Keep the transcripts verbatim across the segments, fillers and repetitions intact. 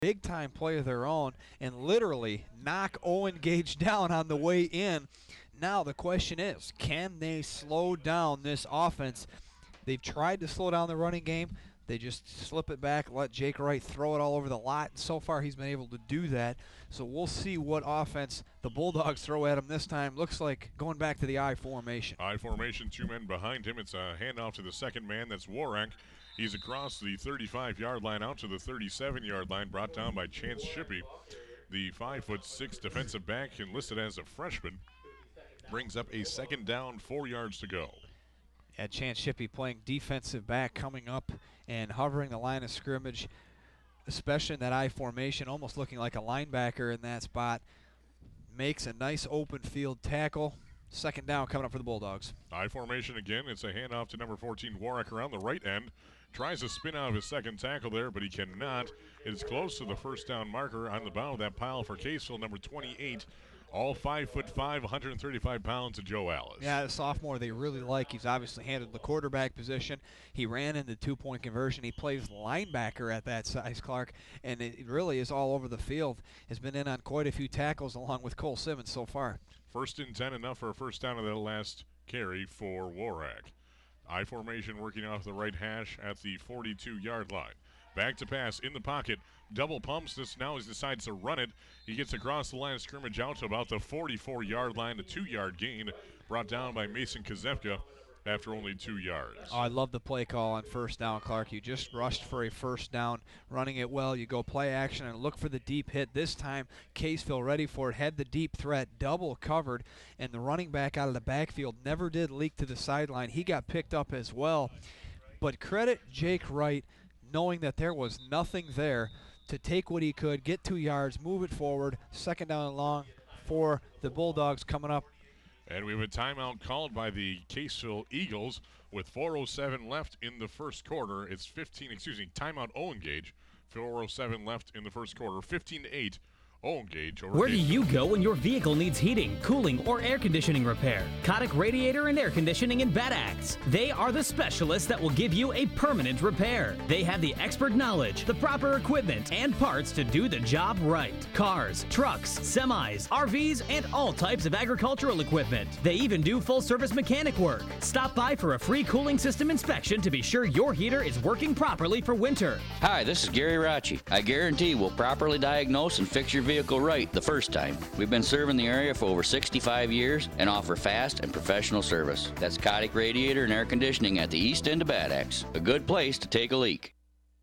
big-time play of their own and literally knock Owen Gage down on the way in. Now the question is, can they slow down this offense? They've tried to slow down the running game. They just slip it back, let Jake Wright throw it all over the lot. So far, he's been able to do that. So we'll see what offense the Bulldogs throw at him this time. Looks like going back to the I formation. I formation, two men behind him. It's a handoff to the second man. That's Warrack. He's across the thirty-five-yard line out to the thirty-seven-yard line, brought down by Chance Shippey. The five foot six defensive back, enlisted as a freshman, brings up a second down, four yards to go. Yeah, Chance Shippey playing defensive back, coming up and hovering the line of scrimmage, especially in that I formation, almost looking like a linebacker in that spot. Makes a nice open field tackle. Second down coming up for the Bulldogs. I formation again. It's a handoff to number fourteen, Warrack, around the right end. Tries to spin out of his second tackle there, but he cannot. It is close to the first down marker on the bound of that pile for Caseville, number twenty-eight. All five foot five, one hundred thirty-five pounds of Joe Alice. Yeah, the sophomore they really like. He's obviously handled the quarterback position. He ran in the two-point conversion. He plays linebacker at that size, Clark, and it really is all over the field. Has been in on quite a few tackles along with Cole Simmons so far. First and ten, enough for a first down of that last carry for Warrack. I formation working off the right hash at the forty-two-yard line. Back to pass in the pocket. Double pumps this now. He decides to run it. He gets across the line of scrimmage out to about the forty-four-yard line. A two-yard gain brought down by Mason Kozevka after only two yards. Oh, I love the play call on first down, Clark. You just rushed for a first down, running it well. You go play action and look for the deep hit. This time, Caseville ready for it, had the deep threat, double covered, and the running back out of the backfield never did leak to the sideline. He got picked up as well. But credit Jake Wright, knowing that there was nothing there, to take what he could, get two yards, move it forward, second down and long for the Bulldogs coming up. And we have a timeout called by the Caseville Eagles with four oh seven left in the first quarter. It's fifteen, excuse me, timeout Owen Gage. four oh seven left in the first quarter, fifteen to eight. Owen Gage over Where do Caseville. you go when your vehicle needs heating, cooling, or air conditioning repair? Kotick Radiator and Air Conditioning in Bad Axe. They are the specialists that will give you a permanent repair. They have the expert knowledge, the proper equipment, and parts to do the job right. Cars, trucks, semis, R Vs, and all types of agricultural equipment. They even do full-service mechanic work. Stop by for a free cooling system inspection to be sure your heater is working properly for winter. Hi, this is Gary Rachi. I guarantee we'll properly diagnose and fix your vehicle right the first time. We've been serving the area for over sixty-five years and offer fast and professional service. That's Kotick Radiator and Air Conditioning at the east end of Bad Axe. A good place to take a leak.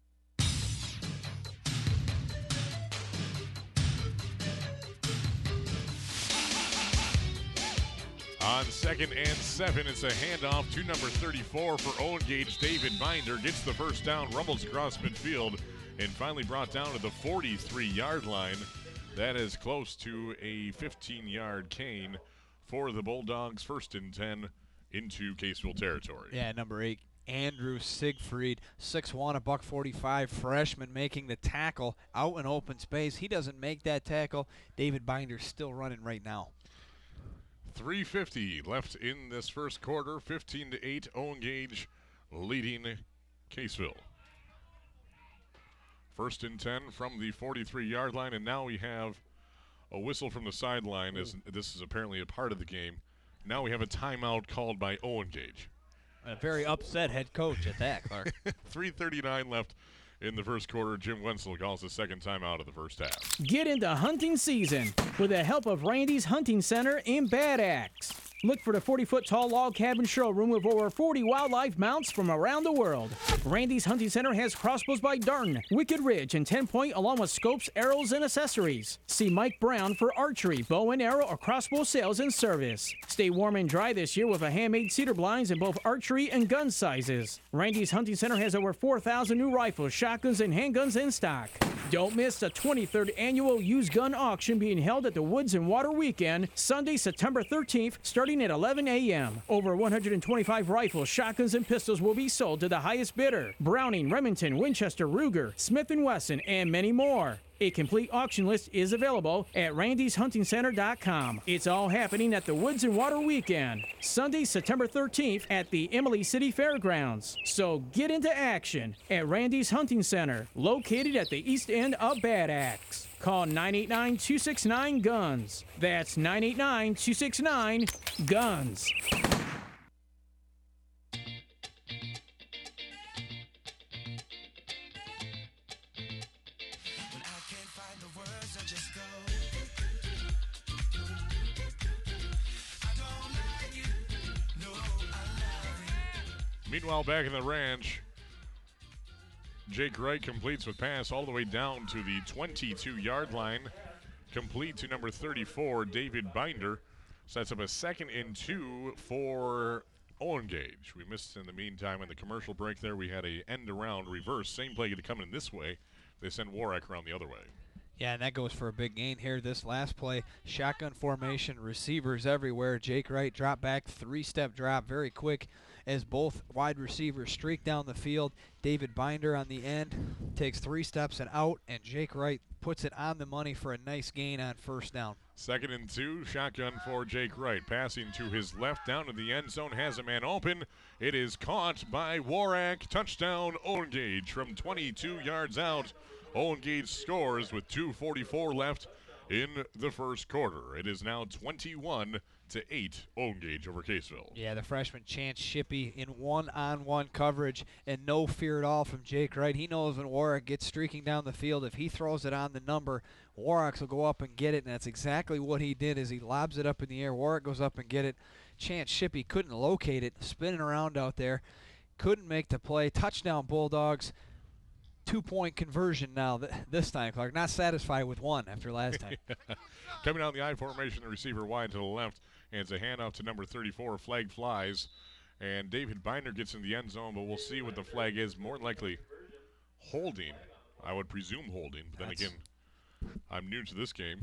On second and seven, it's a handoff to number thirty-four for Owen Gage. David Binder gets the first down, rumbles across midfield, and finally brought down to the forty-three-yard line. That is close to a fifteen-yard gain for the Bulldogs. First and ten into Caseville territory. Yeah, number eight, Andrew Siegfried, six one, a buck forty-five, freshman, making the tackle out in open space. He doesn't make that tackle. David Binder's still running right now. three fifty left in this first quarter. fifteen to eight, Owen Gage leading Caseville. First and ten from the forty-three-yard line, and now we have a whistle from the sideline, as this is apparently a part of the game. Now we have a timeout called by Owen Gage. A very upset head coach at that, Clark. three thirty-nine left in the first quarter. Jim Wenzel calls the second timeout of the first half. Get into hunting season with the help of Randy's Hunting Center in Bad Axe. Look for the forty-foot tall log cabin showroom with over forty wildlife mounts from around the world. Randy's Hunting Center has crossbows by Darton, Wicked Ridge, and ten point along with scopes, arrows, and accessories. See Mike Brown for archery, bow and arrow, or crossbow sales and service. Stay warm and dry this year with a handmade cedar blinds in both archery and gun sizes. Randy's Hunting Center has over four thousand new rifles, shotguns, and handguns in stock. Don't miss the twenty-third annual used gun auction being held at the Woods and Water Weekend, Sunday, September thirteenth, starting starting at eleven a m Over one hundred twenty-five rifles, shotguns, and pistols will be sold to the highest bidder. Browning, Remington, Winchester, Ruger, Smith and Wesson, and many more. A complete auction list is available at randys hunting center dot com. It's all happening at the Woods and Water Weekend, Sunday, September thirteenth at the Emily City Fairgrounds. So get into action at Randy's Hunting Center, located at the east end of Bad Axe. Call nine eight nine, two six nine, GUNS. That's nine eight nine, two six nine, GUNS. Meanwhile, back in the ranch, Jake Wright completes with pass all the way down to the twenty-two-yard line. Complete to number thirty-four, David Binder. Sets up a second and two for Owen Gage. We missed in the meantime in the commercial break there. We had a end-around reverse. Same play coming this way. They send Warwick around the other way. Yeah, and that goes for a big gain here. This last play, shotgun formation, receivers everywhere. Jake Wright drop back, three-step drop, very quick as both wide receivers streak down the field. David Binder on the end takes three steps and out, and Jake Wright puts it on the money for a nice gain on first down. Second and two, shotgun for Jake Wright. Passing to his left down to the end zone, has a man open. It is caught by Warwick. Touchdown, Owen Gage from twenty-two yards out. Owen Gage scores with two forty-four left in the first quarter. It is now twenty-one to eight, Owen Gage over Caseville. Yeah, the freshman Chance Shippey in one-on-one coverage and no fear at all from Jake Wright. He knows when Warwick gets streaking down the field, if he throws it on the number, Warwick will go up and get it, and that's exactly what he did as he lobs it up in the air. Warwick goes up and get it. Chance Shippey couldn't locate it, spinning around out there, couldn't make the play. Touchdown Bulldogs. Two-point conversion now th this time, Clark. Not satisfied with one after last time. Coming out the I formation, the receiver wide to the left, and it's a handoff to number thirty-four. Flag flies, and David Binder gets in the end zone, but we'll see what the flag is. More likely holding. I would presume holding, but then That's again, I'm new to this game.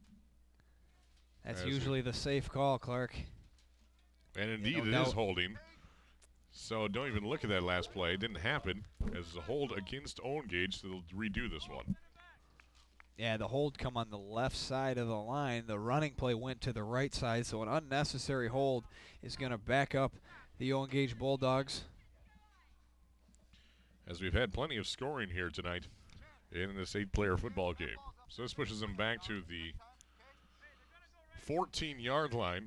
That's As usually the safe call, Clark. And indeed, no it doubt. is holding. So don't even look at that last play. It didn't happen as a hold against Owen Gage, so they'll redo this one. Yeah, the hold come on the left side of the line. The running play went to the right side, so an unnecessary hold is going to back up the Owen Gage Bulldogs. As we've had plenty of scoring here tonight in this eight-player football game. So this pushes them back to the fourteen-yard line.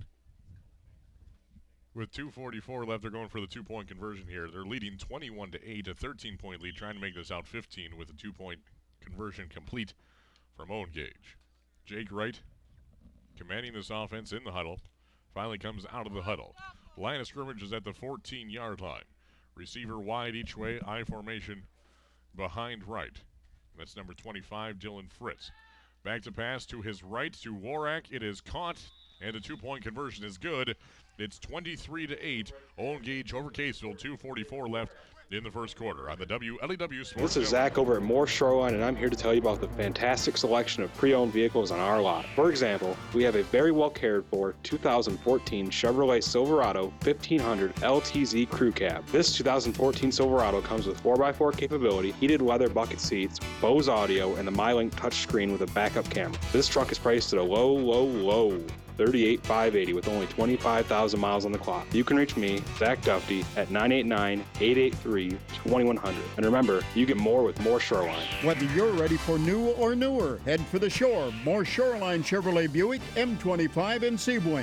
With two forty-four left, they're going for the two-point conversion here. They're leading twenty-one to eight, a thirteen-point lead, trying to make this out fifteen with a two-point conversion complete from Owen Gage. Jake Wright commanding this offense in the huddle. Finally comes out of the huddle. Line of scrimmage is at the fourteen-yard line. Receiver wide each way, I formation behind Wright. That's number twenty-five, Dylan Fritz. Back to pass to his right to Warwick. It is caught, and a two-point conversion is good. It's twenty-three to eight. Owen Gage over Caseville. two forty-four left in the first quarter on the W L E W Sports. This is Zach over at Moore Shoreline, and I'm here to tell you about the fantastic selection of pre-owned vehicles on our lot. For example, we have a very well cared for two thousand fourteen Chevrolet Silverado fifteen hundred L T Z Crew Cab. This two thousand fourteen Silverado comes with four by four capability, heated leather bucket seats, Bose audio, and the MyLink touchscreen with a backup camera. This truck is priced at a low, low, low thirty-eight thousand five hundred eighty with only twenty-five thousand miles on the clock. You can reach me, Zach Duffy, at nine eight nine, eight eight three, two one zero zero. And remember, you get more with Moore Shoreline. Whether you're ready for new or newer, head for the shore. Moore Shoreline Chevrolet Buick, M twenty-five and Sebring.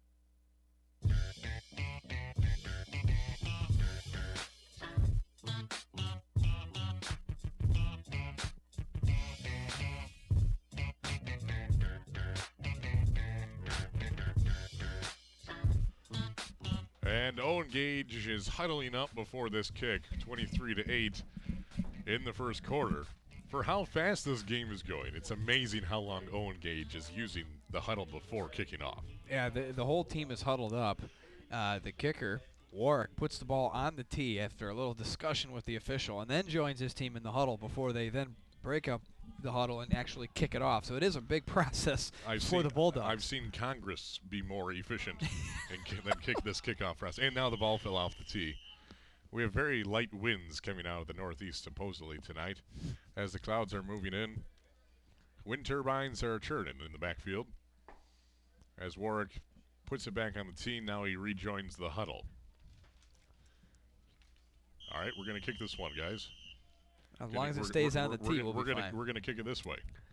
And Owen Gage is huddling up before this kick, twenty-three to eight in the first quarter. For how fast this game is going, it's amazing how long Owen Gage is using the huddle before kicking off. Yeah, the, the whole team is huddled up. Uh, the kicker, Warwick, puts the ball on the tee after a little discussion with the official and then joins his team in the huddle before they then break up the huddle and actually kick it off. So it is a big process I've for seen, the Bulldogs. I've seen Congress be more efficient and ki- than kick this kickoff process. And now the ball fell off the tee. We have very light winds coming out of the northeast supposedly tonight as the clouds are moving in. Wind turbines are churning in the backfield. As Warwick puts it back on the tee, now he rejoins the huddle. All right, we're going to kick this one, guys. As Gonna- long as it we're- stays we're- on the we're- tee, we're we'll gonna- be we're fine. Gonna, we're going to kick it this way.